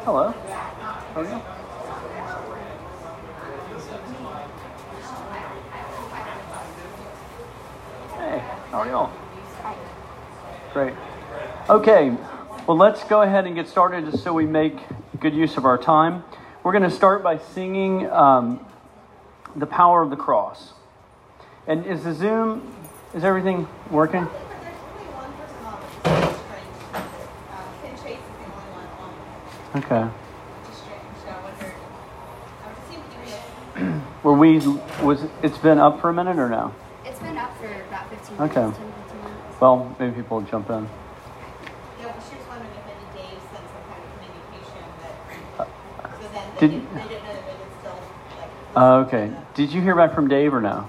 Hello. How are you? Hey, how are y'all? Great. Okay, well, let's go ahead and get started just so we make good use of our time. We're going to start by singing The Power of the Cross. And is everything working? Okay. It's been up for a minute or no? It's been up for about 15 minutes. Okay. 10, 15 minutes. Well, maybe people will jump in. Yeah, she was wondering if maybe Dave sent some kind of communication that, so then they didn't know that they could still, like... Okay. Did you hear back from Dave or no?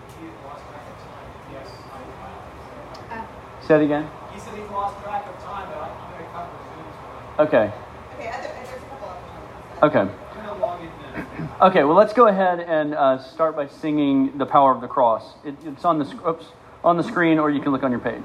Say it again? He said he's lost track of time, but I'm going to cover Zooms. Okay. Okay, there's a couple of them. Okay. Okay, well, let's go ahead and start by singing The Power of the Cross. It's on the screen, or you can look on your page.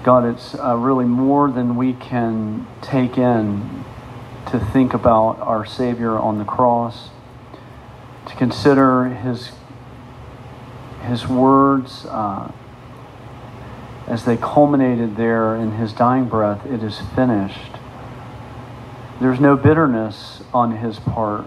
God, it's really more than we can take in to think about our Savior on the cross, to consider His words as they culminated there in His dying breath, "It is finished." There's no bitterness on His part.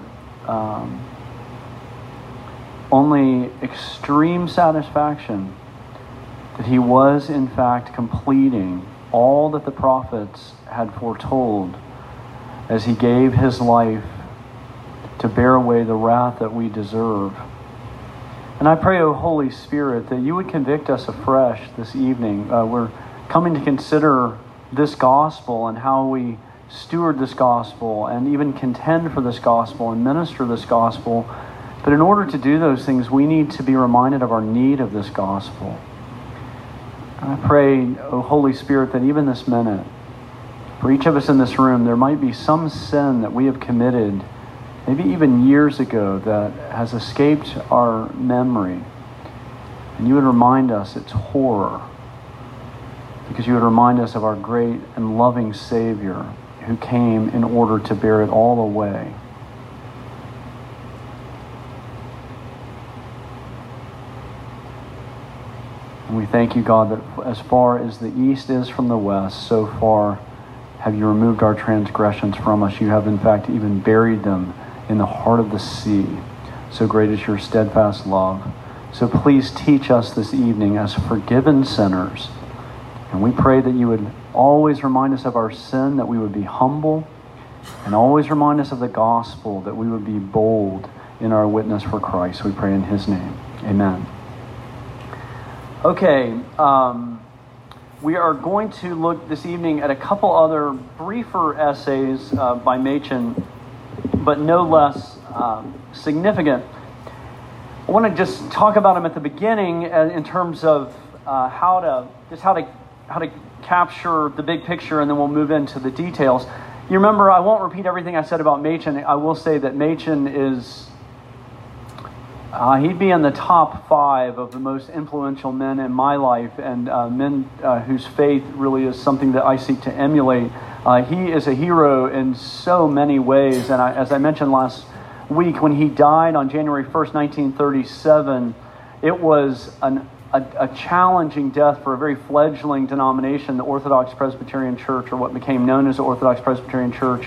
Only extreme satisfaction that He was in fact completing all that the prophets had foretold as He gave His life to bear away the wrath that we deserve. And I pray, O Holy Spirit, that You would convict us afresh this evening. We're coming to consider this gospel and how we steward this gospel and even contend for this gospel and minister this gospel. But in order to do those things, we need to be reminded of our need of this gospel. And I pray, O Holy Spirit, that even this minute, for each of us in this room, there might be some sin that we have committed, maybe even years ago, that has escaped our memory. And You would remind us its horror, because You would remind us of our great and loving Savior who came in order to bear it all away. And we thank You, God, that as far as the east is from the west, so far have You removed our transgressions from us. You have, in fact, even buried them in the heart of the sea. So great is Your steadfast love. So please teach us this evening as forgiven sinners. And we pray that You would always remind us of our sin, that we would be humble, and always remind us of the gospel, that we would be bold in our witness for Christ. We pray in His name. Amen. Okay, we are going to look this evening at a couple other briefer essays by Machen, but no less significant. I want to just talk about them at the beginning in terms of how to capture the big picture, and then we'll move into the details. You remember, I won't repeat everything I said about Machen. I will say that Machen is he'd be in the top 5 of the most influential men in my life, and men whose faith really is something that I seek to emulate. He is a hero in so many ways, and as I mentioned last week, when he died on January 1st, 1937, it was a challenging death for a very fledgling denomination, the Orthodox Presbyterian Church, or what became known as the Orthodox Presbyterian Church.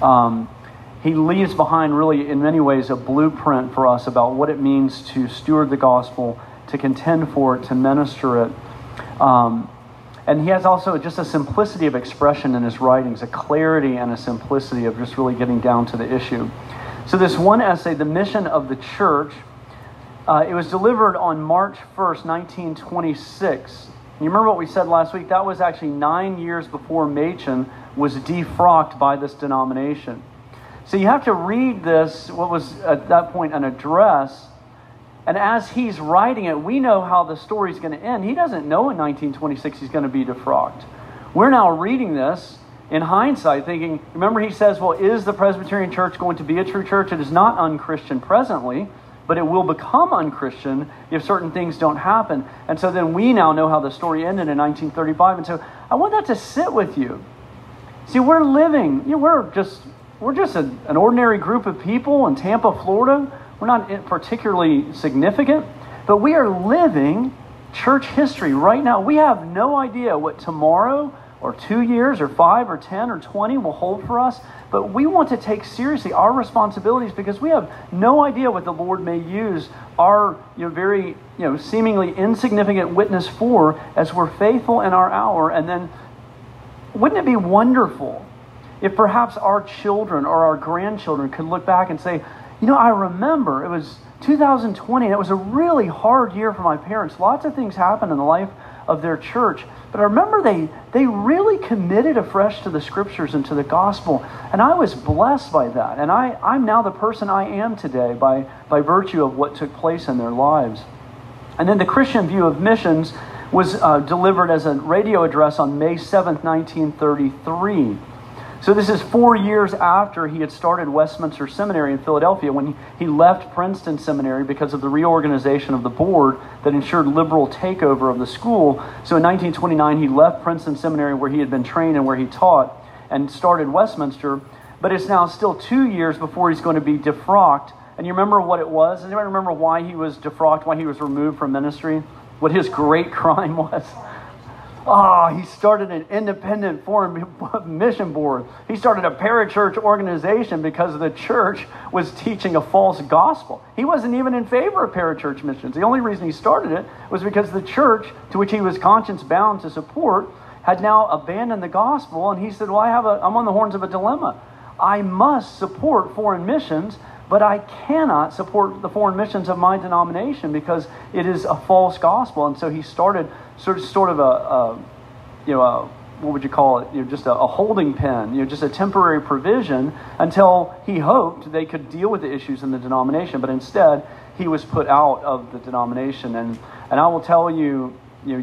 He leaves behind, really, in many ways, a blueprint for us about what it means to steward the gospel, to contend for it, to minister it. And he has also just a simplicity of expression in his writings, a clarity and a simplicity of just really getting down to the issue. So this one essay, The Mission of the Church, it was delivered on March 1st, 1926. You remember what we said last week? That was actually 9 years before Machen was defrocked by this denomination. So you have to read this, what was at that point an address, and as he's writing it, we know how the story's going to end. He doesn't know in 1926 he's going to be defrocked. We're now reading this in hindsight thinking, remember he says, well, is the Presbyterian Church going to be a true church? It is not unchristian presently, but it will become unchristian if certain things don't happen. And so then we now know how the story ended in 1935. And so I want that to sit with you. See, we're living, we're just an ordinary group of people in Tampa, Florida. We're not particularly significant, but we are living church history right now. We have no idea what tomorrow or 2 years or 5 or 10 or 20 will hold for us, but we want to take seriously our responsibilities because we have no idea what the Lord may use our very seemingly insignificant witness for as we're faithful in our hour. And then wouldn't it be wonderful if perhaps our children or our grandchildren could look back and say, I remember it was 2020 and it was a really hard year for my parents. Lots of things happened in the life of their church. But I remember they really committed afresh to the scriptures and to the gospel. And I was blessed by that. And I'm now the person I am today by virtue of what took place in their lives. And then the Christian View of Missions was delivered as a radio address on May 7th, 1933. So this is 4 years after he had started Westminster Seminary in Philadelphia, when he left Princeton Seminary because of the reorganization of the board that ensured liberal takeover of the school. So in 1929, he left Princeton Seminary, where he had been trained and where he taught, and started Westminster. But it's now still 2 years before he's going to be defrocked. And you remember what it was? Does anybody remember why he was defrocked, why he was removed from ministry? What his great crime was? He started an independent foreign mission board. He started a parachurch organization because the church was teaching a false gospel. He wasn't even in favor of parachurch missions. The only reason he started it was because the church, to which he was conscience bound to support, had now abandoned the gospel. And he said, well, I'm on the horns of a dilemma. I must support foreign missions, but I cannot support the foreign missions of my denomination because it is a false gospel. And so he started sort of a what would you call it? Just a holding pen, just a temporary provision until he hoped they could deal with the issues in the denomination. But instead, he was put out of the denomination. And I will tell you,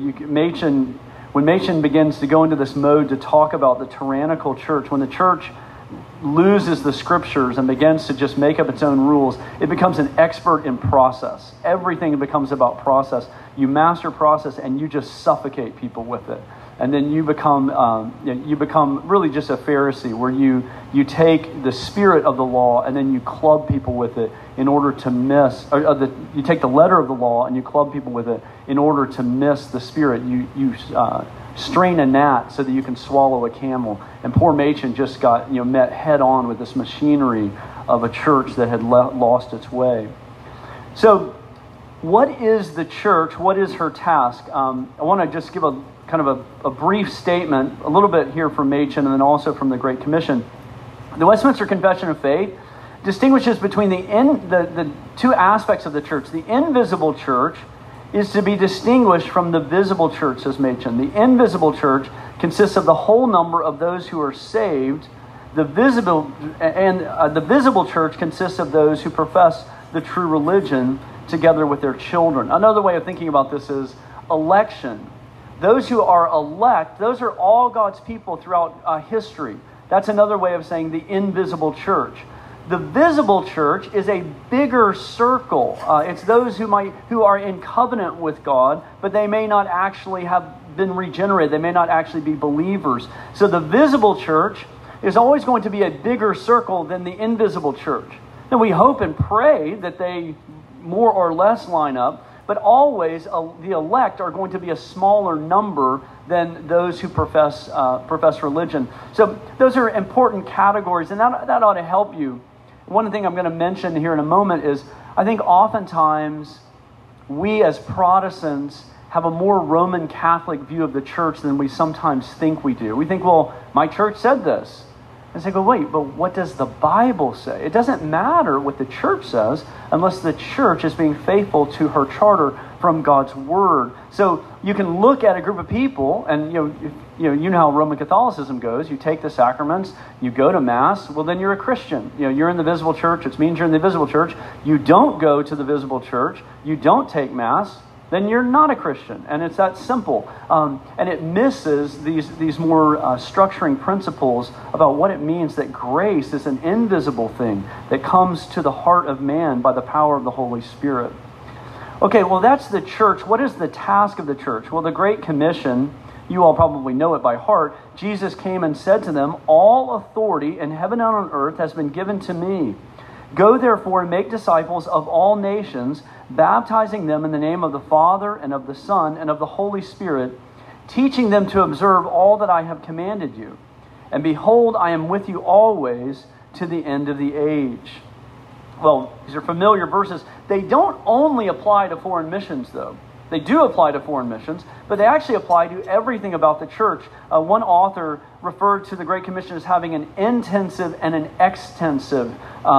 when Machen begins to go into this mode to talk about the tyrannical church, when the church loses the scriptures and begins to just make up its own rules, it becomes an expert in process. Everything becomes about process. You master process and you just suffocate people with it. And then you become really just a Pharisee, where you take the spirit of the law and then you club people with it in order to miss, you take the letter of the law and you club people with it in order to miss the spirit. You strain a gnat so that you can swallow a camel. And poor Machen just got met head on with this machinery of a church that had lost its way. So, what is the church? What is her task? I want to just give a kind of a brief statement, a little bit here from Machen and then also from the Great Commission. The Westminster Confession of Faith distinguishes between the two aspects of the church. The invisible church is to be distinguished from the visible church, says Machen. The invisible church consists of the whole number of those who are saved. The visible church consists of those who profess the true religion together with their children. Another way of thinking about this is election. Those who are elect, those are all God's people throughout history. That's another way of saying the invisible church. The visible church is a bigger circle. It's those who are in covenant with God, but they may not actually have been regenerated. They may not actually be believers. So the visible church is always going to be a bigger circle than the invisible church. And we hope and pray that they more or less line up, but always the elect are going to be a smaller number than those who profess religion. So those are important categories, and that ought to help you. One thing I'm going to mention here in a moment is I think oftentimes we as Protestants have a more Roman Catholic view of the church than we sometimes think we do. We think, well, my church said this. And say, wait, but what does the Bible say? It doesn't matter what the church says unless the church is being faithful to her charter from God's word. So you can look at a group of people, and you know how Roman Catholicism goes. You take the sacraments, you go to Mass. Well, then you're a Christian. You're in the visible church. It means you're in the visible church. You don't go to the visible church. You don't take Mass. Then you're not a Christian. And it's that simple. And it misses these more structuring principles about what it means that grace is an invisible thing that comes to the heart of man by the power of the Holy Spirit. Okay, well, that's the church. What is the task of the church? Well, the Great Commission, you all probably know it by heart. Jesus came and said to them, "All authority in heaven and on earth has been given to me. Go therefore and make disciples of all nations, baptizing them in the name of the Father and of the Son and of the Holy Spirit, teaching them to observe all that I have commanded you. And behold, I am with you always to the end of the age." Well, these are familiar verses. They don't only apply to foreign missions, though. They do apply to foreign missions, but they actually apply to everything about the church. One author referred to the Great Commission as having an intensive and an extensive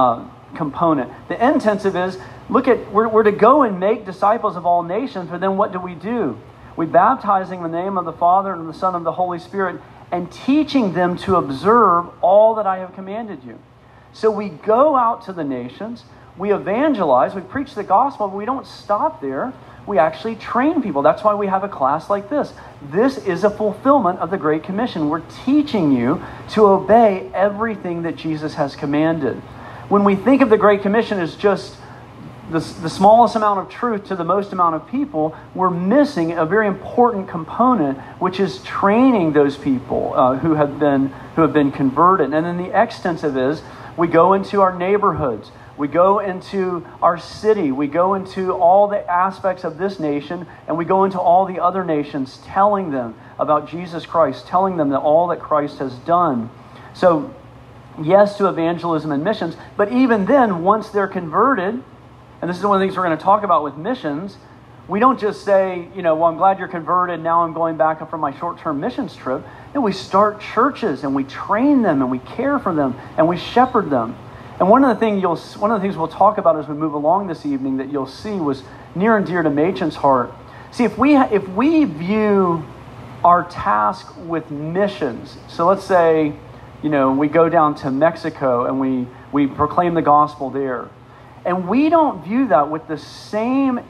component. The intensive is, we're to go and make disciples of all nations, but then what do? We baptizing in the name of the Father and of the Son and of the Holy Spirit, and teaching them to observe all that I have commanded you. So we go out to the nations, we evangelize, we preach the gospel, but we don't stop there. we actually train people. That's why we have a class like this. This is a fulfillment of the Great Commission. We're teaching you to obey everything that Jesus has commanded. When we think of the Great Commission as just the smallest amount of truth to the most amount of people, we're missing a very important component, which is training those people who have been converted. And then the extensive is, we go into our neighborhoods, we go into our city, we go into all the aspects of this nation, and we go into all the other nations, telling them about Jesus Christ, telling them that all that Christ has done. So, yes to evangelism and missions, but even then, once they're converted, and this is one of the things we're going to talk about with missions, we don't just say, well, I'm glad you're converted, now I'm going back up for my short-term missions trip. No, we start churches and we train them and we care for them and we shepherd them. And one of the things we'll talk about as we move along this evening that you'll see was near and dear to Machen's heart. See, if we view our task with missions, so let's say, we go down to Mexico and we proclaim the gospel there, and we don't view that with the same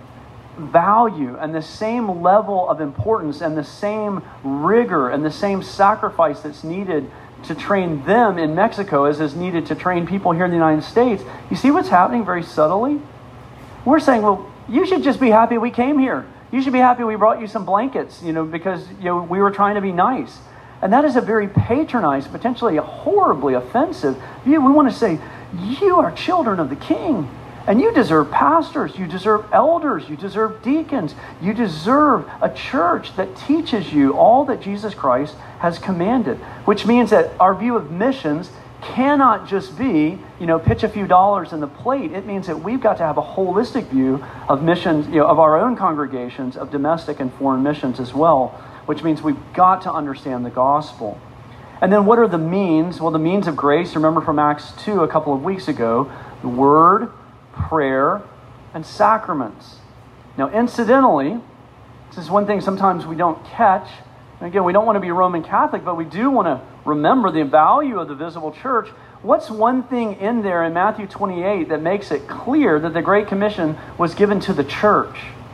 value and the same level of importance and the same rigor and the same sacrifice that's needed to train them in Mexico as is needed to train people here in the United States, you see what's happening very subtly? We're saying, well, you should just be happy we came here. You should be happy we brought you some blankets, because we were trying to be nice. And that is a very patronized, potentially a horribly offensive view. We want to say, you are children of the King. And you deserve pastors, you deserve elders, you deserve deacons, you deserve a church that teaches you all that Jesus Christ has commanded. Which means that our view of missions cannot just be, pitch a few dollars in the plate. It means that we've got to have a holistic view of missions, of our own congregations, of domestic and foreign missions as well. Which means we've got to understand the gospel. And then what are the means? Well, the means of grace, remember from Acts 2 a couple of weeks ago, the Word, prayer, and sacraments. Now, incidentally, this is one thing sometimes we don't catch. And again, we don't want to be Roman Catholic, but we do want to remember the value of the visible church. What's one thing in there in Matthew 28 that makes it clear that the Great Commission was given to the church?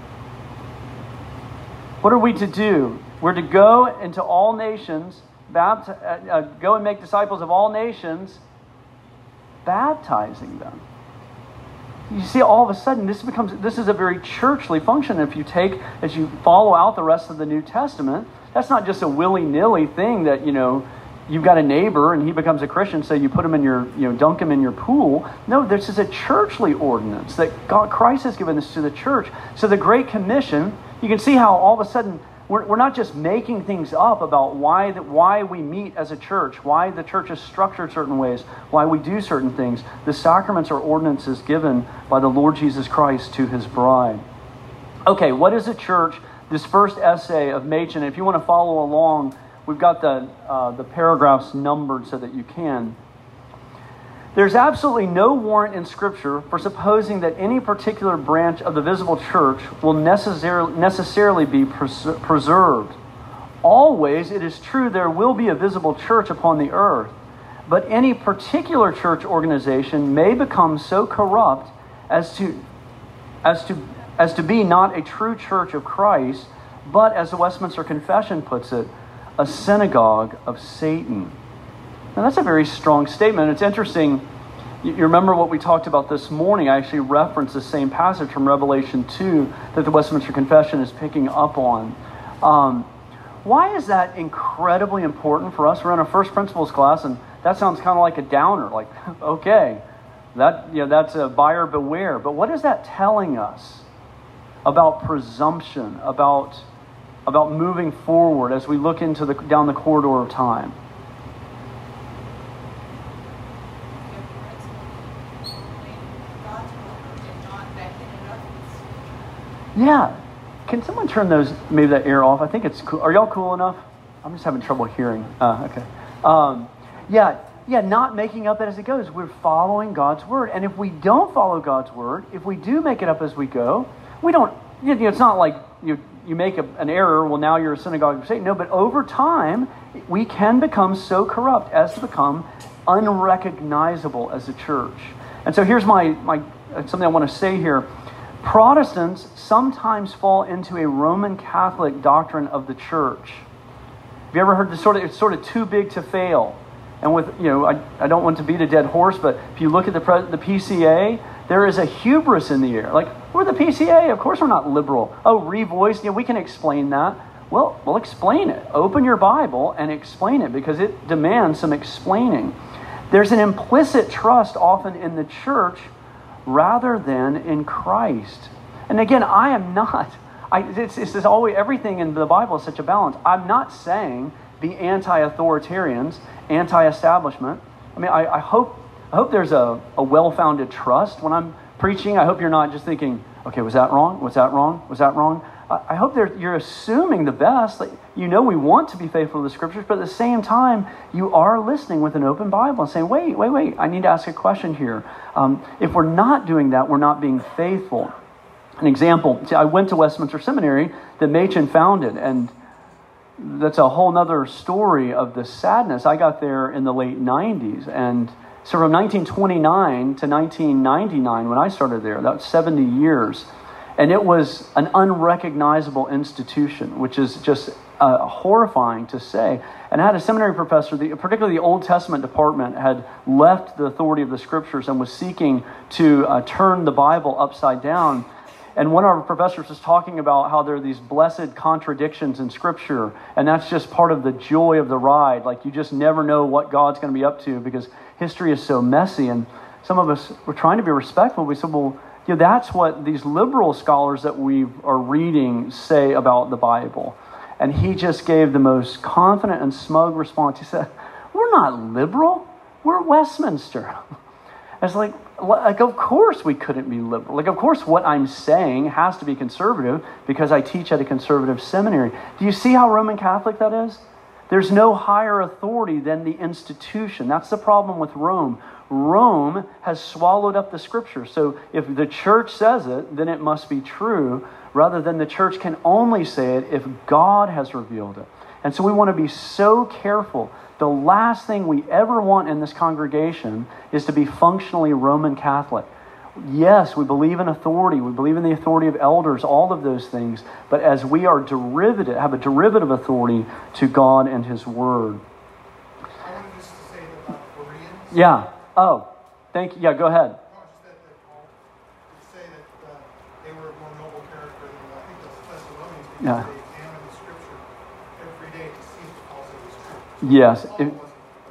What are we to do? We're to go into all nations, go and make disciples of all nations, baptizing them. You see, all of a sudden, this is a very churchly function. If as you follow out the rest of the New Testament, that's not just a willy-nilly thing that, you've got a neighbor and he becomes a Christian, so you put him in your, dunk him in your pool. No, this is a churchly ordinance that Christ has given this to the church. So the Great Commission, you can see how all of a sudden we're not just making things up about why we meet as a church, why the church is structured certain ways, why we do certain things. The sacraments are ordinances given by the Lord Jesus Christ to his bride. Okay, what is a church? This first essay of Machen, if you want to follow along, we've got the paragraphs numbered so that you can. There's absolutely no warrant in Scripture for supposing that any particular branch of the visible church will necessarily be preserved. Always, it is true there will be a visible church upon the earth, but any particular church organization may become so corrupt as to be not a true church of Christ, but, as the Westminster Confession puts it, a synagogue of Satan. Now, that's a very strong statement. It's interesting. You remember what we talked about this morning. I actually referenced the same passage from Revelation 2 that the Westminster Confession is picking up on. Why is that incredibly important for us? We're in a first principles class, and that sounds kind of like a downer. Like, okay, that's a buyer beware. But what is that telling us about presumption, about moving forward as we look into down the corridor of time? Yeah. Can someone turn maybe that air off? I think it's cool. Are y'all cool enough? I'm just having trouble hearing. Okay. Not making up as it goes. We're following God's word. And if we don't follow God's word, if we do make it up as we go, we don't, it's not like you make an error, well, now you're a synagogue of Satan. No, but over time, we can become so corrupt as to become unrecognizable as a church. And so here's my something I want to say here. Protestants sometimes fall into a Roman Catholic doctrine of the church. Have you ever heard it's sort of too big to fail? And with, I don't want to beat a dead horse, but if you look at the PCA, there is a hubris in the air. Like, we're the PCA, of course we're not liberal. Oh, revoiced, we can explain that. Well, we'll explain it. Open your Bible and explain it, because it demands some explaining. There's an implicit trust often in the church rather than in Christ. And again, I am not. It's always, everything in the Bible is such a balance. I'm not saying be anti-authoritarians, anti-establishment. I mean, I hope there's a well-founded trust when I'm preaching. I hope you're not just thinking, okay, was that wrong? Was that wrong? Was that wrong? I hope you're assuming the best. Like, we want to be faithful to the Scriptures, but at the same time, you are listening with an open Bible and saying, wait, I need to ask a question here. If we're not doing that, we're not being faithful. An example, I went to Westminster Seminary that Machen founded, and that's a whole nother story of the sadness. I got there in the late 90s, and so from 1929 to 1999, when I started there, that was 70 years. And it was an unrecognizable institution, which is just horrifying to say. And I had a seminary professor, particularly the Old Testament department, had left the authority of the Scriptures and was seeking to turn the Bible upside down. And one of our professors was talking about how there are these blessed contradictions in Scripture, and that's just part of the joy of the ride. Like, you just never know what God's going to be up to because history is so messy. And some of us were trying to be respectful. We said, well, that's what these liberal scholars that we are reading say about the Bible. And he just gave the most confident and smug response. He said, we're not liberal. We're Westminster. It's like, of course we couldn't be liberal. Like, of course what I'm saying has to be conservative because I teach at a conservative seminary. Do you see how Roman Catholic that is? There's no higher authority than the institution. That's the problem with Rome. Rome has swallowed up the Scripture. So if the church says it, then it must be true, rather than the church can only say it if God has revealed it. And so we want to be so careful. The last thing we ever want in this congregation is to be functionally Roman Catholic. Yes, we believe in authority. We believe in the authority of elders, all of those things. But as we are have a derivative authority to God and His Word. I wanted just to say about the Bereans. Yeah. Oh, thank you. Yeah, go ahead. Paul would say that they were a more noble character than I think the Thessalonians, because Yeah. they examined the Scripture every day to see if Paul said was true. Yes. Paul wasn't,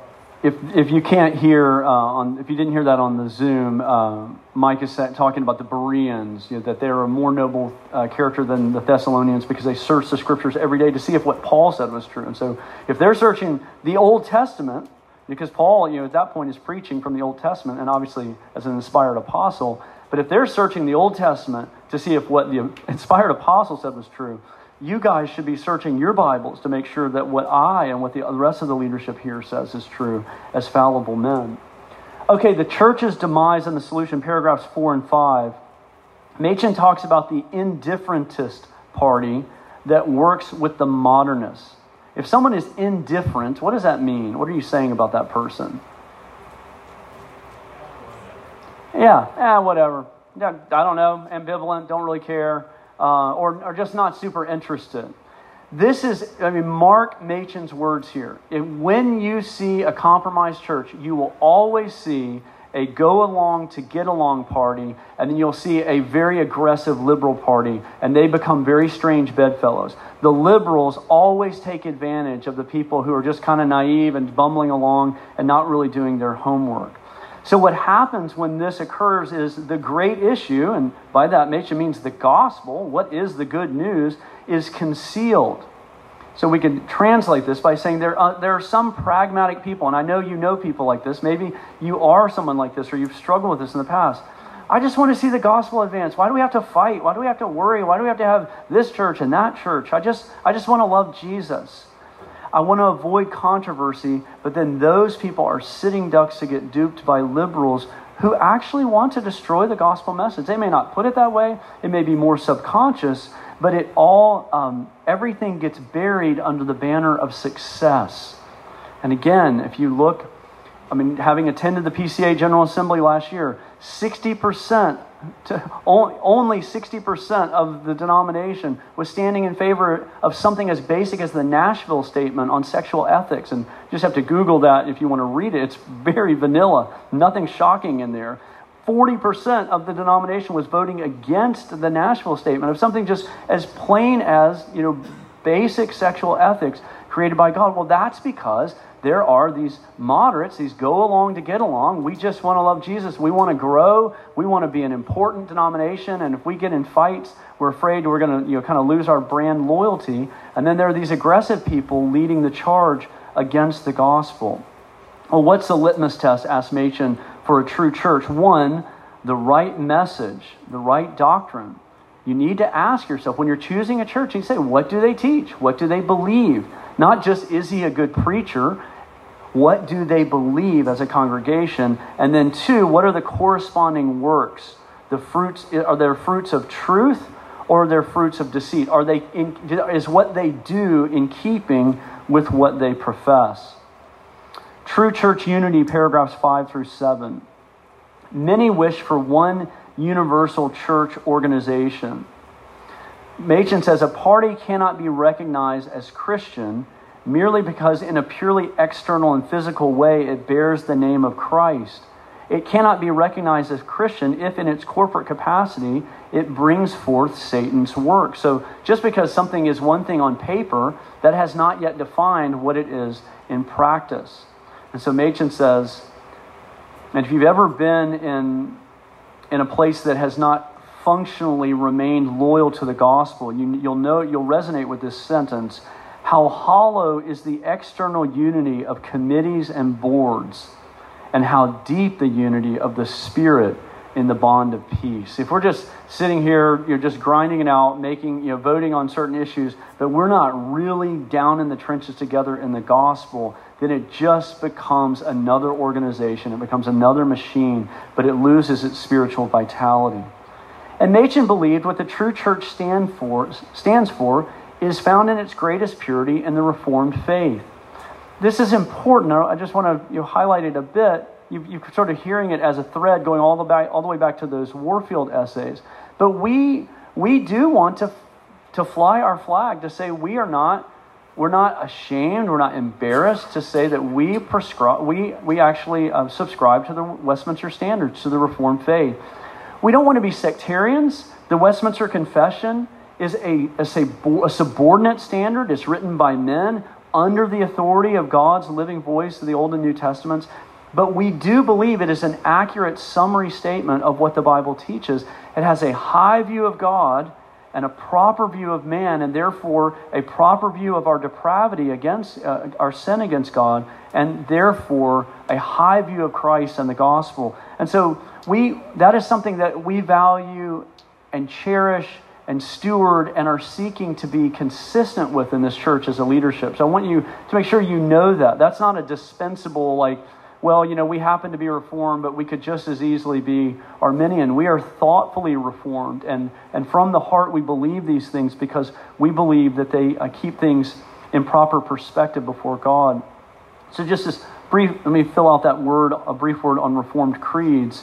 If you can't hear if you didn't hear that on the Zoom, Mike is talking about the Bereans, that they're a more noble character than the Thessalonians because they search the Scriptures every day to see if what Paul said was true. And so, if they're searching the Old Testament, because Paul, at that point is preaching from the Old Testament, and obviously as an inspired apostle, but if they're searching the Old Testament to see if what the inspired apostle said was true, you guys should be searching your Bibles to make sure that what I and what the rest of the leadership here says is true as fallible men. Okay, the church's demise and the solution, paragraphs 4 and 5. Machen talks about the indifferentist party that works with the modernists. If someone is indifferent, what does that mean? What are you saying about that person? Yeah, whatever. Yeah, I don't know, ambivalent, don't really care. Or just not super interested. This is, mark Machen's words here. When you see a compromised church, you will always see a go-along to get-along party, and then you'll see a very aggressive liberal party, and they become very strange bedfellows. The liberals always take advantage of the people who are just kind of naive and bumbling along and not really doing their homework. So what happens when this occurs is the great issue, and by that Machen means the gospel, what is the good news, is concealed. So we can translate this by saying there are some pragmatic people, and I know you know people like this. Maybe you are someone like this, or you've struggled with this in the past. I just want to see the gospel advance. Why do we have to fight? Why do we have to worry? Why do we have to have this church and that church? I just want to love Jesus. I want to avoid controversy, but then those people are sitting ducks to get duped by liberals who actually want to destroy the gospel message. They may not put it that way. It may be more subconscious, but everything gets buried under the banner of success. And again, if you look, having attended the PCA General Assembly last year, 60% Only 60% of the denomination was standing in favor of something as basic as the Nashville Statement on sexual ethics. And you just have to Google that if you want to read it. It's very vanilla, nothing shocking in there. 40% of the denomination was voting against the Nashville Statement of something just as plain as, basic sexual ethics created by God. Well, that's because there are these moderates, these go along to get along. We just want to love Jesus. We want to grow. We want to be an important denomination. And if we get in fights, we're afraid we're going to kind of lose our brand loyalty. And then there are these aggressive people leading the charge against the gospel. Well, what's the litmus test, asked Machen, for a true church? One, the right message, the right doctrine. You need to ask yourself, when you're choosing a church, you say, what do they teach? What do they believe? Not just, is he a good preacher? What do they believe as a congregation? And then two, what are the corresponding works? The fruits, are there fruits of truth or are there fruits of deceit? Is what they do in keeping with what they profess? True church unity, paragraphs 5 through 7. Many wish for one universal church organization. Machen says a party cannot be recognized as Christian merely because in a purely external and physical way it bears the name of Christ. It cannot be recognized as Christian if in its corporate capacity it brings forth Satan's work. So just because something is one thing on paper, that has not yet defined what it is in practice. And so Machen says, and if you've ever been in a place that has not functionally remained loyal to the gospel, you'll resonate with this sentence. How hollow is the external unity of committees and boards, and how deep the unity of the Spirit in the bond of peace. If we're just sitting here, you're just grinding it out, voting on certain issues, but we're not really down in the trenches together in the gospel, then it just becomes another organization. It becomes another machine, but it loses its spiritual vitality. And Machen believed what the true church stands for is found in its greatest purity in the Reformed faith. This is important. I just want to highlight it a bit. You're sort of hearing it as a thread going all the way back to those Warfield essays. But we do want to fly our flag, to say we're not ashamed, we're not embarrassed to say that we actually subscribe to the Westminster Standards, to the Reformed faith. We don't want to be sectarians. The Westminster Confession is a subordinate standard. It's written by men under the authority of God's living voice of the Old and New Testaments. But we do believe it is an accurate summary statement of what the Bible teaches. It has a high view of God and a proper view of man, and therefore a proper view of our depravity against our sin against God, and therefore a high view of Christ and the gospel. And so that is something that we value and cherish and steward and are seeking to be consistent with in this church as a leadership. So I want you to make sure you know that. That's not a dispensable, we happen to be Reformed, but we could just as easily be Arminian. We are thoughtfully Reformed, and from the heart we believe these things because we believe that they keep things in proper perspective before God. So just this brief, let me fill out that word, a brief word on Reformed creeds.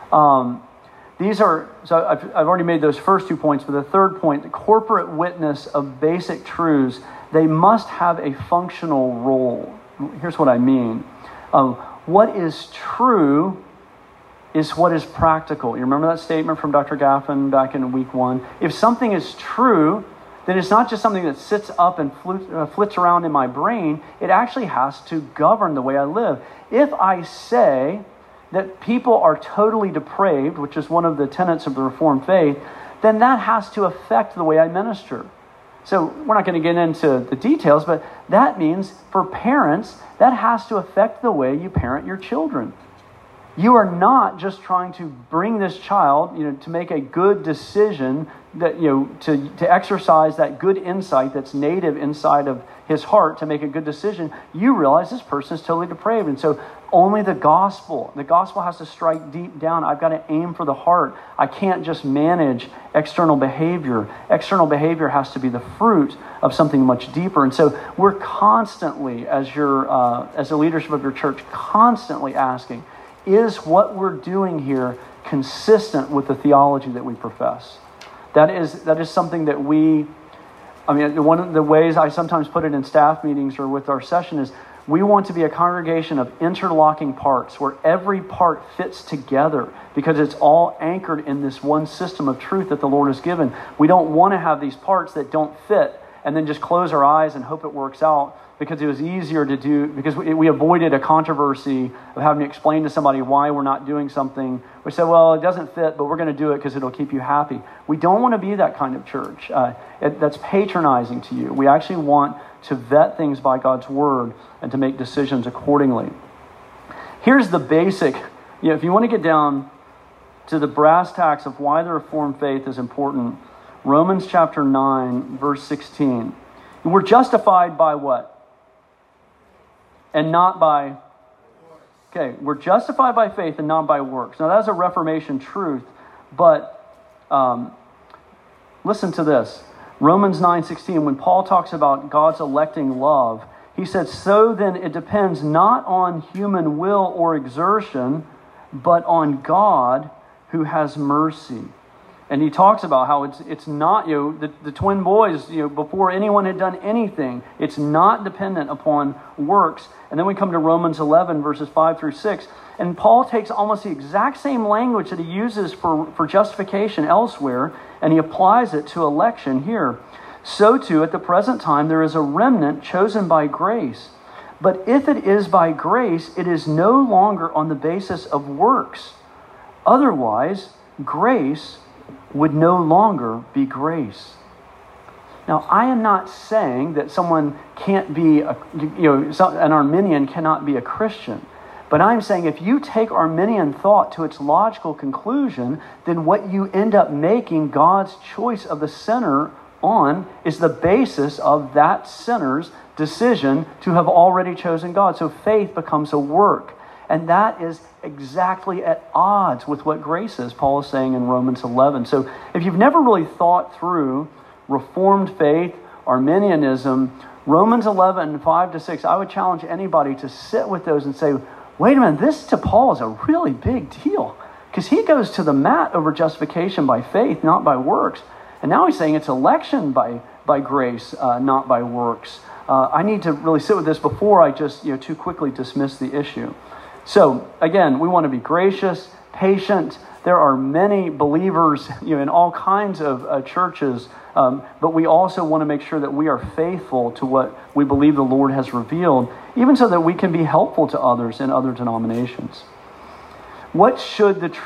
So I've already made those first 2 points, but the third point, the corporate witness of basic truths, they must have a functional role. Here's what I mean. What is true is what is practical. You remember that statement from Dr. Gaffin back in week 1? If something is true, then it's not just something that sits up and flits around in my brain. It actually has to govern the way I live. If I say that people are totally depraved, which is one of the tenets of the Reformed faith, then that has to affect the way I minister. So we're not going to get into the details, but that means for parents, that has to affect the way you parent your children. You are not just trying to bring this child, to make a good decision, that to exercise that good insight that's native inside of his heart to make a good decision. You realize this person is totally depraved, and so only the gospel has to strike deep down. I've got to aim for the heart. I can't just manage external behavior. External behavior has to be the fruit of something much deeper. And so we're constantly, as the leadership of your church, constantly asking, is what we're doing here consistent with the theology that we profess. That is something that one of the ways I sometimes put it in staff meetings or with our session is we want to be a congregation of interlocking parts where every part fits together because it's all anchored in this one system of truth that the Lord has given. We don't want to have these parts that don't fit and then just close our eyes and hope it works out, because it was easier to do, because we avoided a controversy of having to explain to somebody why we're not doing something. We said, well, it doesn't fit, but we're going to do it because it'll keep you happy. We don't want to be that kind of church. That's patronizing to you. We actually want to vet things by God's word and to make decisions accordingly. Here's the basic, if you want to get down to the brass tacks of why the Reformed faith is important, Romans chapter 9, verse 16. We're justified by what? And not by... Okay, we're justified by faith and not by works. Now, that's a Reformation truth, but listen to this. Romans 9:16, when Paul talks about God's electing love, he said, so then it depends not on human will or exertion, but on God who has mercy. And he talks about how it's not, the twin boys, before anyone had done anything, it's not dependent upon works. And then we come to Romans 11, verses 5 through 6. And Paul takes almost the exact same language that he uses for justification elsewhere, and he applies it to election here. So too, at the present time, there is a remnant chosen by grace. But if it is by grace, it is no longer on the basis of works. Otherwise, grace would no longer be grace. Now, I am not saying that someone can't be, an Arminian cannot be a Christian. But I'm saying if you take Arminian thought to its logical conclusion, then what you end up making God's choice of the sinner on is the basis of that sinner's decision to have already chosen God. So faith becomes a work. And that is exactly at odds with what grace is, Paul is saying in Romans 11. So if you've never really thought through Reformed faith, Arminianism, Romans 11, 5 to 6, I would challenge anybody to sit with those and say, wait a minute, this to Paul is a really big deal. Because he goes to the mat over justification by faith, not by works. And now he's saying it's election by grace, not by works. I need to really sit with this before I just too quickly dismiss the issue. So, again, we want to be gracious, patient. There are many believers in all kinds of churches, but we also want to make sure that we are faithful to what we believe the Lord has revealed, even so that we can be helpful to others in other denominations. For what should the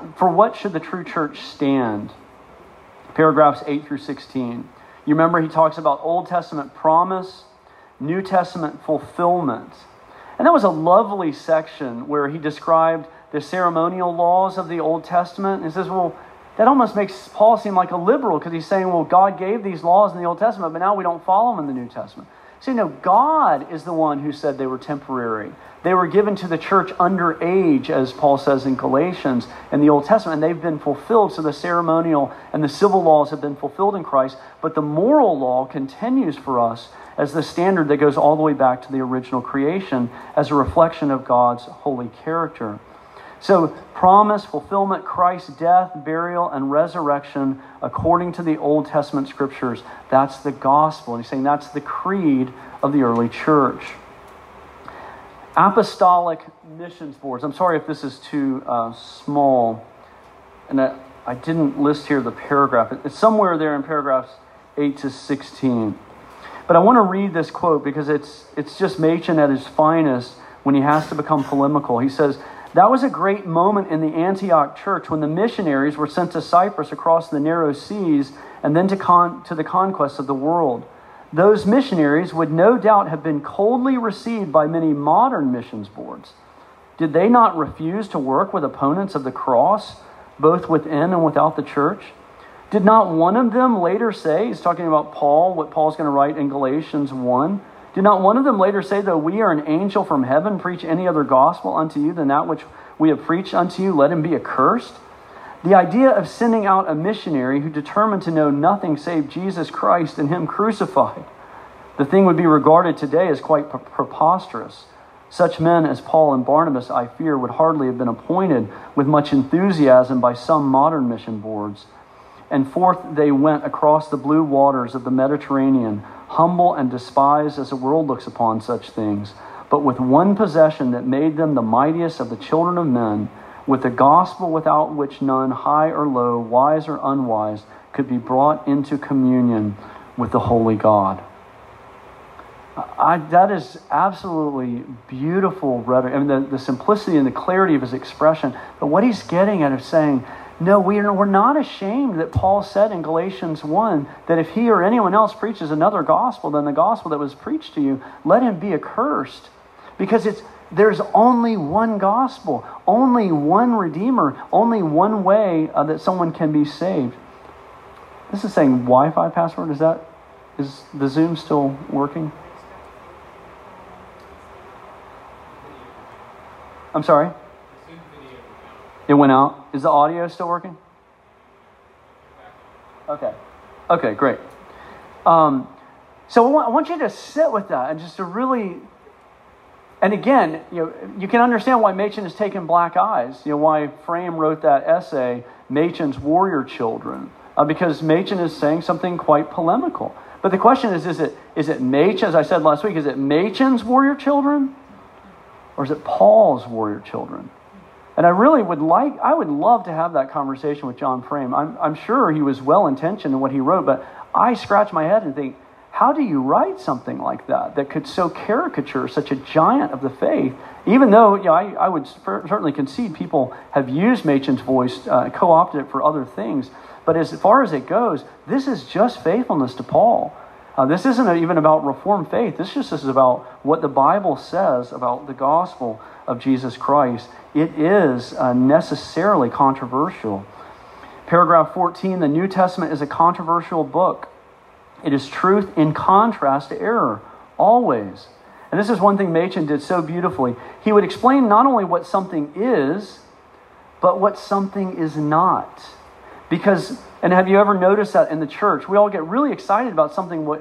true church stand? Paragraphs 8 through 16. You remember he talks about Old Testament promise, New Testament fulfillment. And that was a lovely section where he described the ceremonial laws of the Old Testament. And he says, well, that almost makes Paul seem like a liberal because he's saying, well, God gave these laws in the Old Testament, but now we don't follow them in the New Testament. So, God is the one who said they were temporary. They were given to the church under age, as Paul says in Galatians, in the Old Testament, and they've been fulfilled. So the ceremonial and the civil laws have been fulfilled in Christ, but the moral law continues for us as the standard that goes all the way back to the original creation as a reflection of God's holy character. So promise, fulfillment, Christ's death, burial, and resurrection according to the Old Testament scriptures. That's the gospel. And he's saying that's the creed of the early church. Apostolic missions boards. I'm sorry if this is too small. And I didn't list here the paragraph. It's somewhere there in paragraphs 8 to 16. But I want to read this quote because it's just Machen at his finest when he has to become polemical. He says, that was a great moment in the Antioch church when the missionaries were sent to Cyprus across the narrow seas and then to the conquest of the world. Those missionaries would no doubt have been coldly received by many modern missions boards. Did they not refuse to work with opponents of the cross, both within and without the church? Did not one of them later say, he's talking about Paul, what Paul's going to write in Galatians 1, did not one of them later say, though we are an angel from heaven, preach any other gospel unto you than that which we have preached unto you, let him be accursed? The idea of sending out a missionary who determined to know nothing save Jesus Christ and him crucified, the thing would be regarded today as quite preposterous. Such men as Paul and Barnabas, I fear, would hardly have been appointed with much enthusiasm by some modern mission boards. And forth they went across the blue waters of the Mediterranean, humble and despised as the world looks upon such things, but with one possession that made them the mightiest of the children of men, with the gospel without which none, high or low, wise or unwise, could be brought into communion with the holy God. That is absolutely beautiful rhetoric. I mean, the simplicity and the clarity of his expression. But what he's getting at is saying, no, we're not ashamed that Paul said in Galatians 1 that if he or anyone else preaches another gospel than the gospel that was preached to you, let him be accursed. Because there's only one gospel, only one Redeemer, only one way that someone can be saved. This is saying Wi-Fi password. Is the Zoom still working? I'm sorry? It went out. Is the audio still working? Okay, great. So I want you to sit with that and just to really, and again, you can understand why Machen has taken black eyes. Why Frame wrote that essay, Machen's Warrior Children, because Machen is saying something quite polemical. But the question is it Machen, as I said last week, is it Machen's warrior children? Or is it Paul's warrior children? And I would love to have that conversation with John Frame. I'm sure he was well-intentioned in what he wrote, but I scratch my head and think, how do you write something like that could so caricature such a giant of the faith? Even though, I would certainly concede people have used Machen's voice, co-opted it for other things. But as far as it goes, this is just faithfulness to Paul. This isn't even about Reformed faith. This is about what the Bible says about the gospel of Jesus Christ. It is necessarily controversial. Paragraph 14, the New Testament is a controversial book. It is truth in contrast to error, always. And this is one thing Machen did so beautifully. He would explain not only what something is, but what something is not. Because, and have you ever noticed that in the church? We all get really excited about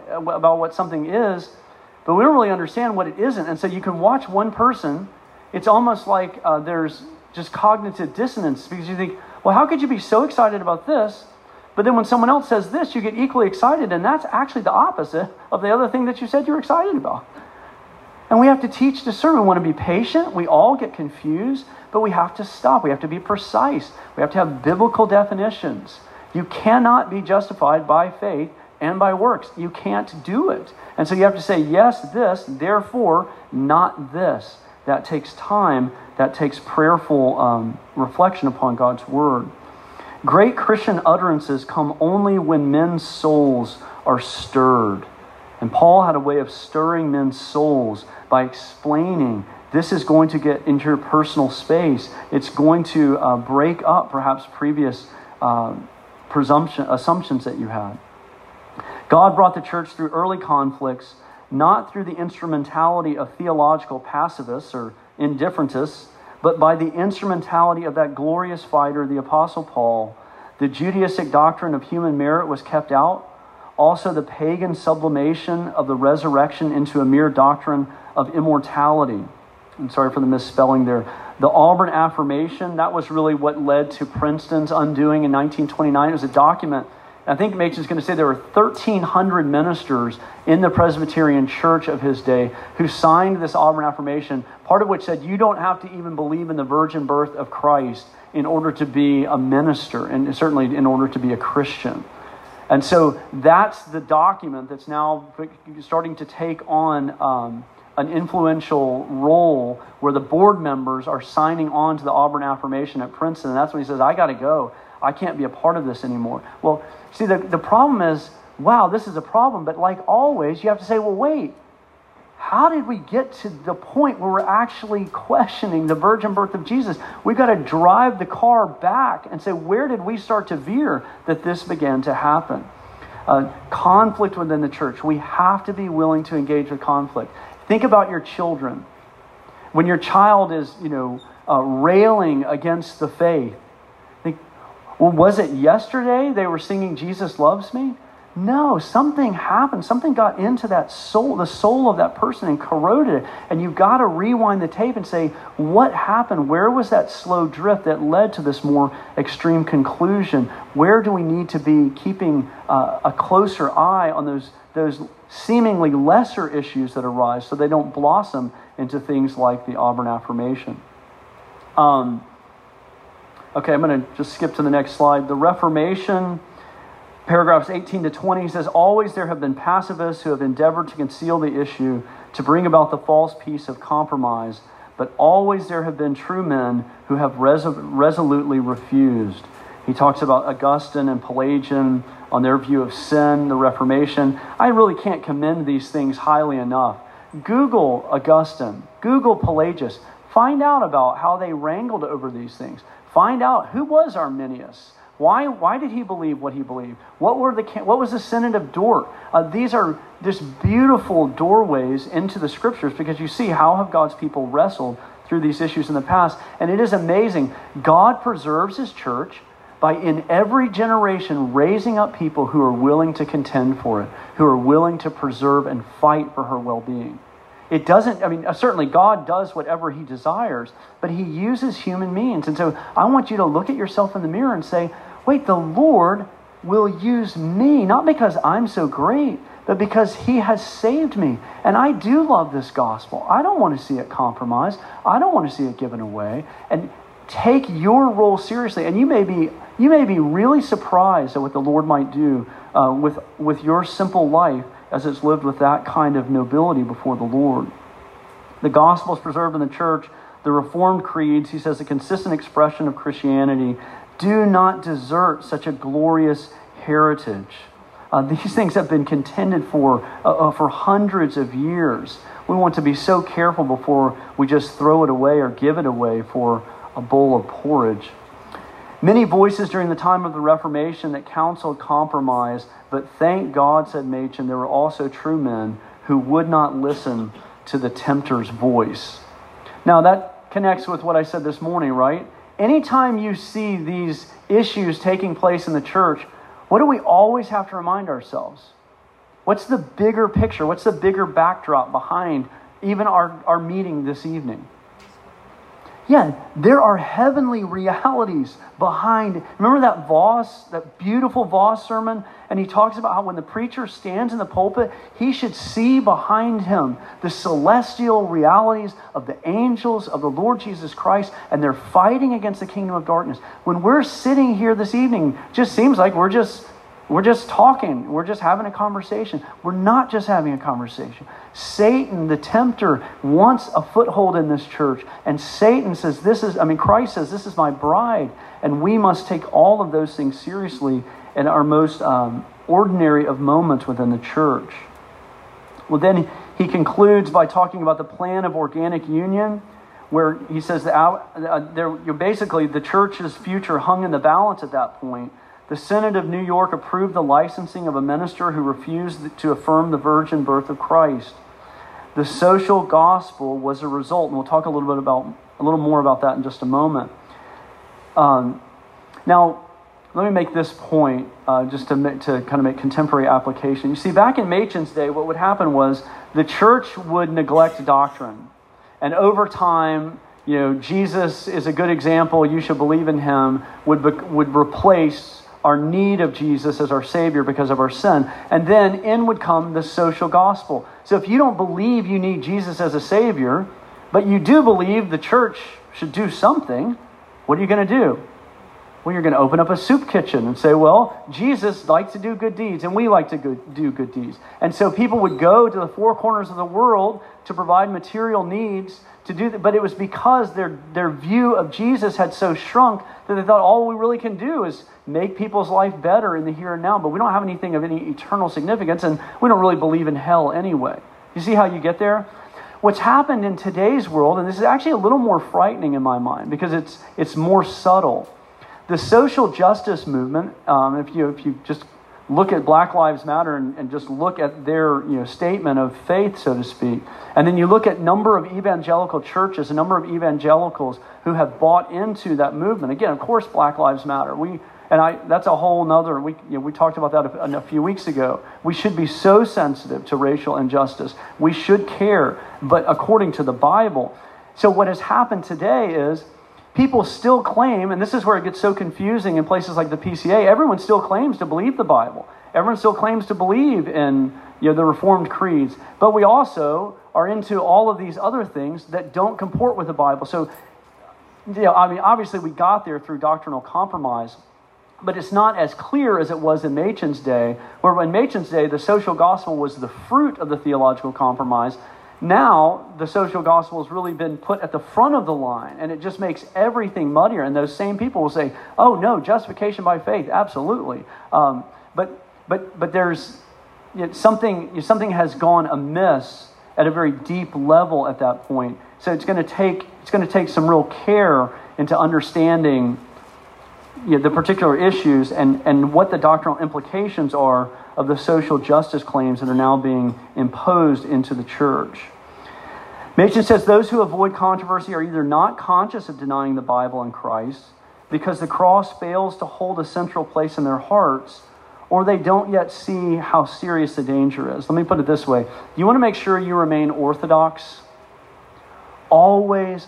what something is, but we don't really understand what it isn't. And so you can watch one person, it's almost like there's just cognitive dissonance, because you think, well, how could you be so excited about this? But then when someone else says this, you get equally excited, and that's actually the opposite of the other thing that you said you're excited about. And we have to teach discernment. We want to be patient. We all get confused, but we have to stop. We have to be precise. We have to have biblical definitions. You cannot be justified by faith and by works. You can't do it. And so you have to say, yes, this, therefore, not this. That takes time. That takes prayerful reflection upon God's word. Great Christian utterances come only when men's souls are stirred. And Paul had a way of stirring men's souls by explaining this is going to get into your personal space. It's going to break up perhaps previous assumptions that you had. God brought the church through early conflicts, not through the instrumentality of theological pacifists or indifferentists, but by the instrumentality of that glorious fighter, the Apostle Paul. The Judaistic doctrine of human merit was kept out. Also, the pagan sublimation of the resurrection into a mere doctrine of immortality. I'm sorry for the misspelling there. The Auburn Affirmation, that was really what led to Princeton's undoing in 1929. It was a document. I think Machen's going to say there were 1,300 ministers in the Presbyterian Church of his day who signed this Auburn Affirmation, part of which said you don't have to even believe in the virgin birth of Christ in order to be a minister, and certainly in order to be a Christian. And so that's the document that's now starting to take on an influential role where the board members are signing on to the Auburn Affirmation at Princeton. And that's when he says, I got to go. I can't be a part of this anymore. Well, see, the problem is, wow, this is a problem. But like always, you have to say, well, wait, how did we get to the point where we're actually questioning the virgin birth of Jesus? We've got to drive the car back and say, where did we start to veer that this began to happen? Conflict within the church. We have to be willing to engage with conflict. Think about your children. When your child is, railing against the faith, think, well, was it yesterday they were singing Jesus Loves Me? No, something happened. Something got into that soul, the soul of that person, and corroded it. And you've got to rewind the tape and say, what happened? Where was that slow drift that led to this more extreme conclusion? Where do we need to be keeping a closer eye on those seemingly lesser issues that arise so they don't blossom into things like the Auburn Affirmation? Okay, I'm going to just skip to the next slide. The Reformation, paragraphs 18 to 20, says, always there have been pacifists who have endeavored to conceal the issue, to bring about the false peace of compromise, but always there have been true men who have resolutely refused. He talks about Augustine and Pelagian on their view of sin, the Reformation. I really can't commend these things highly enough. Google Augustine, Google Pelagius, find out about how they wrangled over these things. Find out who was Arminius. Why did he believe what he believed? What was the Synod of Dort? These are just beautiful doorways into the Scriptures, because you see how have God's people wrestled through these issues in the past. And it is amazing. God preserves His church by in every generation raising up people who are willing to contend for it, who are willing to preserve and fight for her well-being. It doesn't, certainly God does whatever He desires, but He uses human means. And so I want you to look at yourself in the mirror and say, wait, the Lord will use me, not because I'm so great, but because He has saved me. And I do love this gospel. I don't want to see it compromised. I don't want to see it given away. And take your role seriously. And you may be really surprised at what the Lord might do with your simple life as it's lived with that kind of nobility before the Lord. The gospel is preserved in the church. The Reformed creeds, he says, a consistent expression of Christianity. Do not desert such a glorious heritage. These things have been contended for hundreds of years. We want to be so careful before we just throw it away or give it away for a bowl of porridge. Many voices during the time of the Reformation that counseled compromise, but thank God, said Machen, there were also true men who would not listen to the tempter's voice. Now that connects with what I said this morning, right? Anytime you see these issues taking place in the church, what do we always have to remind ourselves? What's the bigger picture? What's the bigger backdrop behind even our meeting this evening? Yeah, there are heavenly realities behind. Remember that beautiful Voss sermon? And he talks about how when the preacher stands in the pulpit, he should see behind him the celestial realities of the angels of the Lord Jesus Christ, and they're fighting against the kingdom of darkness. When we're sitting here this evening, it just seems like we're just talking. We're just having a conversation. We're not just having a conversation. Satan, the tempter, wants a foothold in this church. And Satan says, Christ says, this is my bride. And we must take all of those things seriously in our most ordinary of moments within the church. Well, then he concludes by talking about the plan of organic union, where he says basically the church's future hung in the balance at that point. The Synod of New York approved the licensing of a minister who refused to affirm the virgin birth of Christ. The social gospel was a result, and we'll talk a little more about that in just a moment. Now, let me make this point just to kind of make contemporary application. You see, back in Machen's day, what would happen was the church would neglect doctrine, and over time, Jesus is a good example. You should believe in Him. Would replace our need of Jesus as our Savior because of our sin. And then in would come the social gospel. So if you don't believe you need Jesus as a Savior, but you do believe the church should do something, what are you going to do? Well, you're going to open up a soup kitchen and say, well, Jesus likes to do good deeds, and we like to do good deeds. And so people would go to the four corners of the world to provide material needs to do that. But it was because their view of Jesus had so shrunk that they thought all we really can do is make people's life better in the here and now, but we don't have anything of any eternal significance, and we don't really believe in hell anyway. You see how you get there? What's happened in today's world, and this is actually a little more frightening in my mind because it's more subtle. The social justice movement, if you just look at Black Lives Matter and just look at their statement of faith, so to speak, and then you look at number of evangelical churches, a number of evangelicals who have bought into that movement. Again, of course, Black Lives Matter. And that's a whole nother, we talked about that a few weeks ago. We should be so sensitive to racial injustice. We should care, but according to the Bible. So what has happened today is people still claim, and this is where it gets so confusing in places like the PCA, everyone still claims to believe the Bible. Everyone still claims to believe in the Reformed creeds. But we also are into all of these other things that don't comport with the Bible. So, obviously we got there through doctrinal compromise, but it's not as clear as it was in Machen's day, where in Machen's day, the social gospel was the fruit of the theological compromise. Now, the social gospel has really been put at the front of the line, and it just makes everything muddier. And those same people will say, oh, no, justification by faith, absolutely. But there's something has gone amiss at a very deep level at that point. So it's going to take some real care into understanding the particular issues and what the doctrinal implications are of the social justice claims that are now being imposed into the church. Machen says those who avoid controversy are either not conscious of denying the Bible and Christ because the cross fails to hold a central place in their hearts, or they don't yet see how serious the danger is. Let me put it this way. You want to make sure you remain orthodox? Always,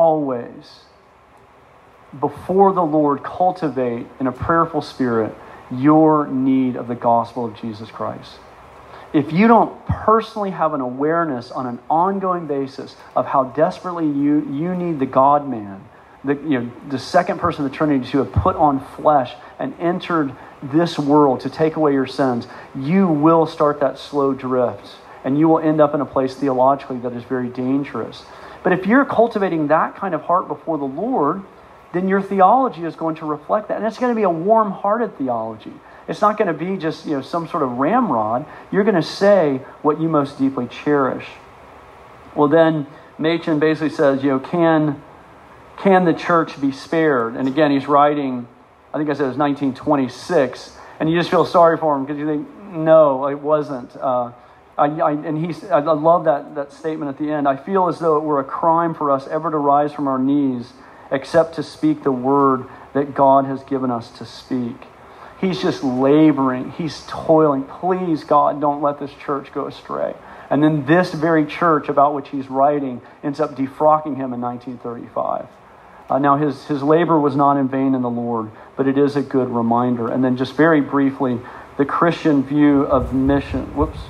before the Lord, cultivate in a prayerful spirit your need of the gospel of Jesus Christ. If you don't personally have an awareness on an ongoing basis of how desperately you need the God-man, the second person of the Trinity to have put on flesh and entered this world to take away your sins, you will start that slow drift, and you will end up in a place theologically that is very dangerous. But if you're cultivating that kind of heart before the Lord, then your theology is going to reflect that. And it's going to be a warm-hearted theology. It's not going to be just some sort of ramrod. You're going to say what you most deeply cherish. Well, then Machen basically says, can the church be spared? And again, he's writing, I think I said it was 1926, and you just feel sorry for him because you think, no, it wasn't. I love that statement at the end. I feel as though it were a crime for us ever to rise from our knees except to speak the word that God has given us to speak. He's just laboring. He's toiling. Please, God, don't let this church go astray. And then this very church about which he's writing ends up defrocking him in 1935. Now, his labor was not in vain in the Lord, but it is a good reminder. And then just very briefly, the Christian view of mission.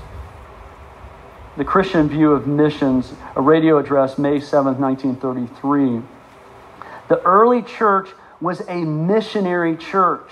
The Christian view of missions, a radio address, May 7th, 1933. The early church was a missionary church.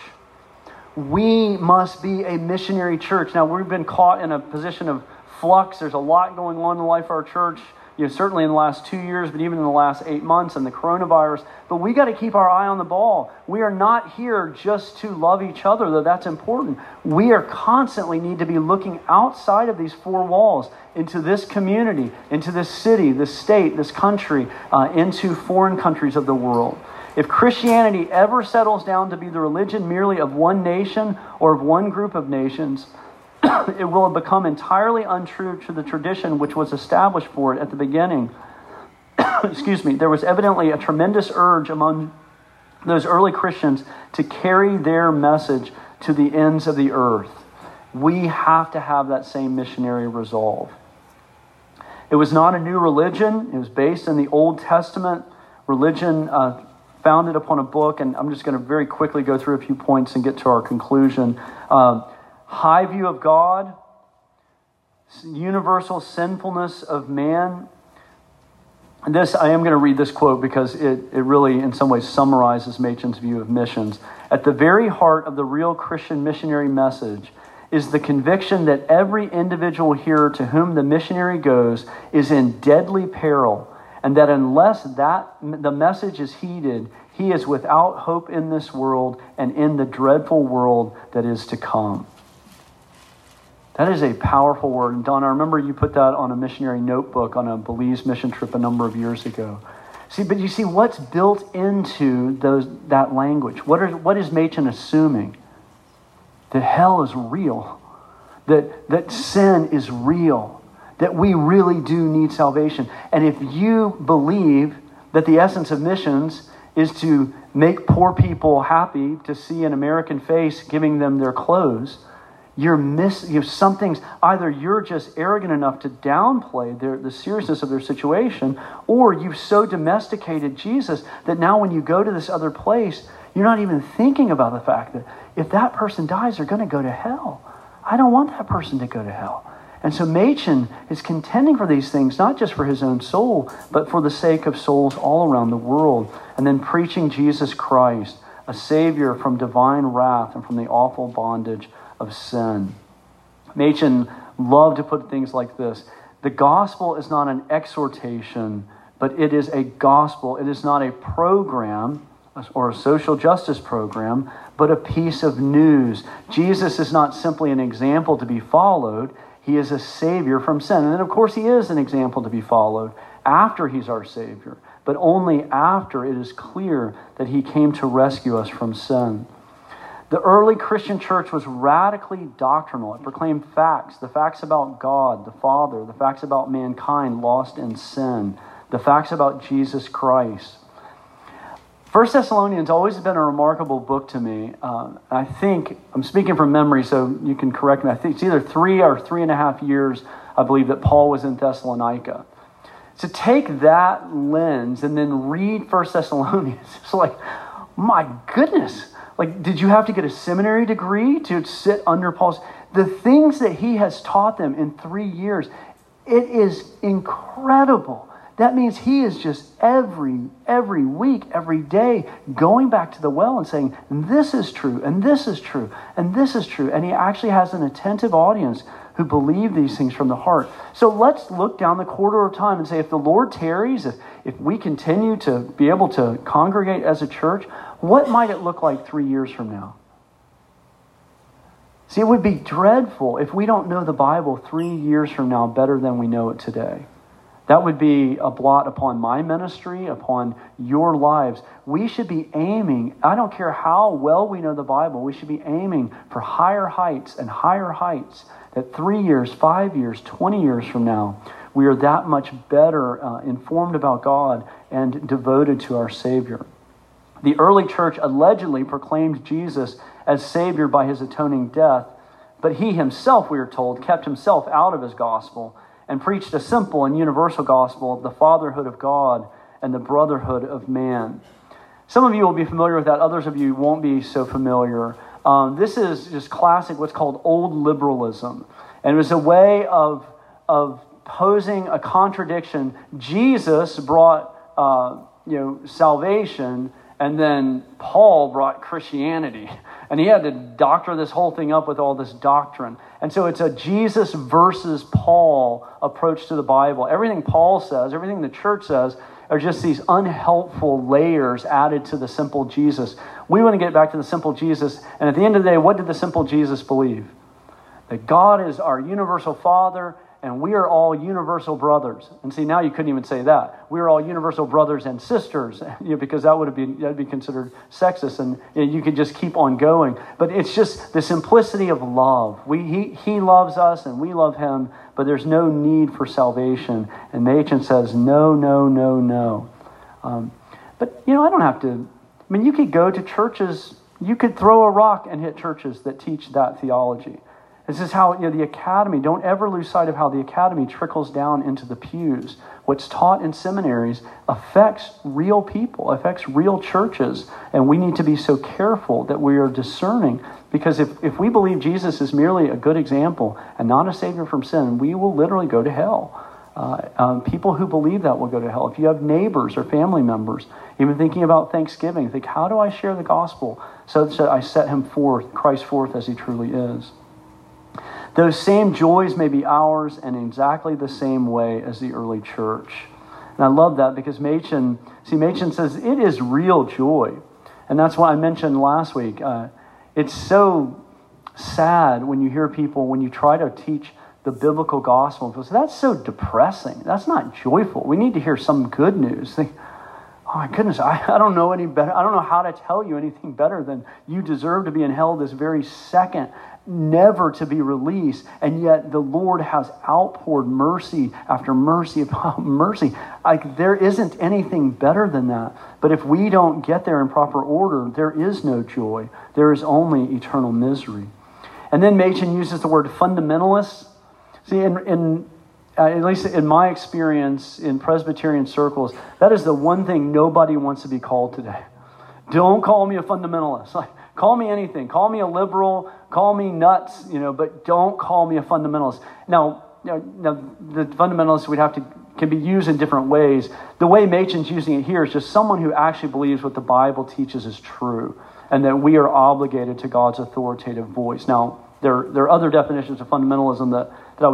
We must be a missionary church. Now, we've been caught in a position of flux. There's a lot going on in the life of our church, certainly in the last 2 years, but even in the last 8 months and the coronavirus. But we got to keep our eye on the ball. We are not here just to love each other, though that's important. We are constantly need to be looking outside of these four walls into this community, into this city, this state, this country, into foreign countries of the world. If Christianity ever settles down to be the religion merely of one nation or of one group of nations, it will have become entirely untrue to the tradition which was established for it at the beginning. Excuse me. There was evidently a tremendous urge among those early Christians to carry their message to the ends of the earth. We have to have that same missionary resolve. It was not a new religion. It was based in the Old Testament religion, founded upon a book. And I'm just going to very quickly go through a few points and get to our conclusion. High view of God, universal sinfulness of man. And this, I am going to read this quote because it really in some ways summarizes Machen's view of missions. At the very heart of the real Christian missionary message is the conviction that every individual hearer to whom the missionary goes is in deadly peril, and that unless the message is heeded, he is without hope in this world and in the dreadful world that is to come. That is a powerful word. And Don, I remember you put that on a missionary notebook on a Belize mission trip a number of years ago. But you see what's built into that language. What is Machen assuming? That hell is real. That sin is real. That we really do need salvation. And if you believe that the essence of missions is to make poor people happy, to see an American face giving them their clothes, some things, either you're just arrogant enough to downplay the seriousness of their situation, or you've so domesticated Jesus that now when you go to this other place, you're not even thinking about the fact that if that person dies, they're going to go to hell. I don't want that person to go to hell. And so Machen is contending for these things, not just for his own soul, but for the sake of souls all around the world. And then preaching Jesus Christ, a Savior from divine wrath and from the awful bondage of sin. Machen loved to put things like this. The gospel is not an exhortation, but it is a gospel. It is not a program or a social justice program, but a piece of news. Jesus is not simply an example to be followed. He is a Savior from sin. And then, of course, he is an example to be followed after he's our Savior, but only after it is clear that he came to rescue us from sin. The early Christian church was radically doctrinal. It proclaimed facts, the facts about God, the Father, the facts about mankind lost in sin, the facts about Jesus Christ. 1 Thessalonians always been a remarkable book to me. I think, I'm speaking from memory, so you can correct me. I think it's either 3 or 3.5 years, I believe, that Paul was in Thessalonica. To take that lens and then read 1 Thessalonians, it's like, my goodness. Like, did you have to get a seminary degree to sit under Paul's? The things that he has taught them in 3 years, it is incredible. That means he is just every week, every day, going back to the well and saying, this is true, and this is true, and this is true. And he actually has an attentive audience who believe these things from the heart. So let's look down the corridor of time and say, if the Lord tarries, if we continue to be able to congregate as a church, what might it look like 3 years from now? See, it would be dreadful if we don't know the Bible 3 years from now better than we know it today. That would be a blot upon my ministry, upon your lives. We should be aiming, I don't care how well we know the Bible, we should be aiming for higher heights and higher heights, that 3 years, 5 years, 20 years from now, we are that much better informed about God and devoted to our Savior. The early church allegedly proclaimed Jesus as Savior by his atoning death, but he himself, we are told, kept himself out of his gospel and preached a simple and universal gospel of the fatherhood of God and the brotherhood of man. Some of you will be familiar with that. Others of you won't be so familiar. This is just classic, what's called old liberalism. And it was a way of posing a contradiction. Jesus brought salvation, and then Paul brought Christianity. And he had to doctor this whole thing up with all this doctrine. And so it's a Jesus versus Paul approach to the Bible. Everything Paul says, everything the church says, are just these unhelpful layers added to the simple Jesus. We want to get back to the simple Jesus. And at the end of the day, what did the simple Jesus believe? That God is our universal Father, and we are all universal brothers. And see, now you couldn't even say that. We are all universal brothers and sisters, because that'd be considered sexist, and you could just keep on going. But it's just the simplicity of love. He loves us, and we love him, but there's no need for salvation. And Machen says, no, no, no, no. But, I don't have to. I mean, you could go to churches, you could throw a rock and hit churches that teach that theology. This is how, the academy, don't ever lose sight of how the academy trickles down into the pews. What's taught in seminaries affects real people, affects real churches. And we need to be so careful that we are discerning. Because if we believe Jesus is merely a good example and not a savior from sin, we will literally go to hell. People who believe that will go to hell. If you have neighbors or family members, even thinking about Thanksgiving, think, how do I share the gospel so that I set Christ forth as he truly is? Those same joys may be ours in exactly the same way as the early church. And I love that because Machen says it is real joy. And that's why I mentioned last week, it's so sad when you hear people, when you try to teach the biblical gospel, and people say, that's so depressing. That's not joyful. We need to hear some good news. Think, Oh my goodness, I don't know any better. I don't know how to tell you anything better than you deserve to be in hell this very second, never to be released. And yet the Lord has outpoured mercy after mercy upon mercy. Like, there isn't anything better than that. But if we don't get there in proper order, there is no joy. There is only eternal misery. And then Machen uses the word fundamentalist. See, at least in my experience in Presbyterian circles, that is the one thing nobody wants to be called today. Don't call me a fundamentalist. Like, call me anything. Call me a liberal. Call me nuts. But don't call me a fundamentalist. Now the fundamentalist can be used in different ways. The way Machen's using it here is just someone who actually believes what the Bible teaches is true, and that we are obligated to God's authoritative voice. Now, there are other definitions of fundamentalism that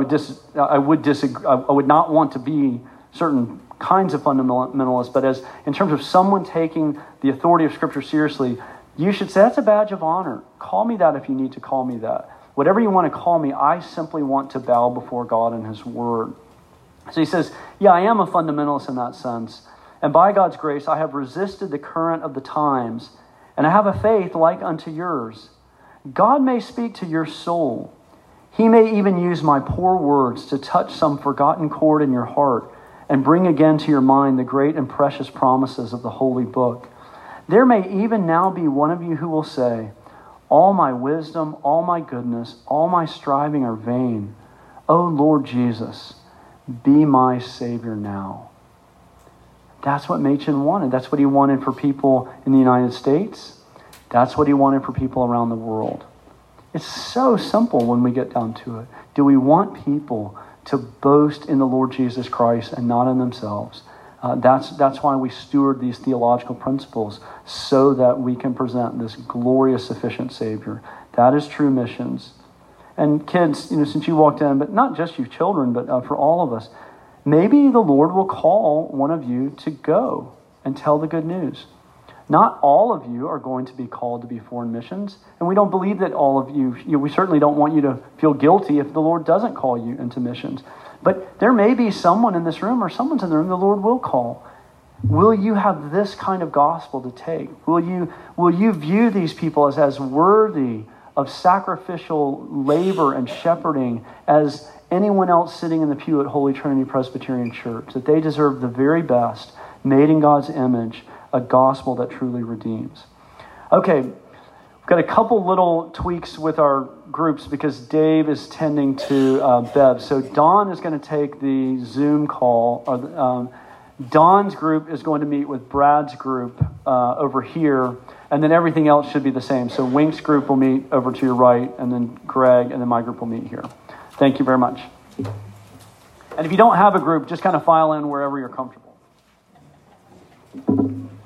I would not want to be certain kinds of fundamentalists, but in terms of someone taking the authority of Scripture seriously, you should say that's a badge of honor. Call me that if you need to call me that. Whatever you want to call me, I simply want to bow before God and His Word. So he says, yeah, I am a fundamentalist in that sense. And by God's grace, I have resisted the current of the times, and I have a faith like unto yours. God may speak to your soul. He may even use my poor words to touch some forgotten chord in your heart and bring again to your mind the great and precious promises of the Holy Book. There may even now be one of you who will say, all my wisdom, all my goodness, all my striving are vain. O Lord Jesus, be my Savior now. That's what Machen wanted. That's what he wanted for people in the United States. That's what he wanted for people around the world. It's so simple when we get down to it. Do we want people to boast in the Lord Jesus Christ and not in themselves? That's why we steward these theological principles, so that we can present this glorious, sufficient Savior. That is true missions. And kids, since you walked in, but not just you children, but for all of us, maybe the Lord will call one of you to go and tell the good news. Not all of you are going to be called to be foreign missions, and we don't believe that all of you, we certainly don't want you to feel guilty if the Lord doesn't call you into missions. But there may be someone in this room, or someone's in the room the Lord will call. Will you have this kind of gospel to take? Will you view these people as worthy of sacrificial labor and shepherding as anyone else sitting in the pew at Holy Trinity Presbyterian Church? That they deserve the very best, made in God's image, a gospel that truly redeems. Okay, we've got a couple little tweaks with our groups because Dave is tending to Bev. So Dawn is going to take the Zoom call. Dawn's group is going to meet with Brad's group over here, and then everything else should be the same. So Wink's group will meet over to your right, and then Greg, and then my group will meet here. Thank you very much. And if you don't have a group, just kind of file in wherever you're comfortable.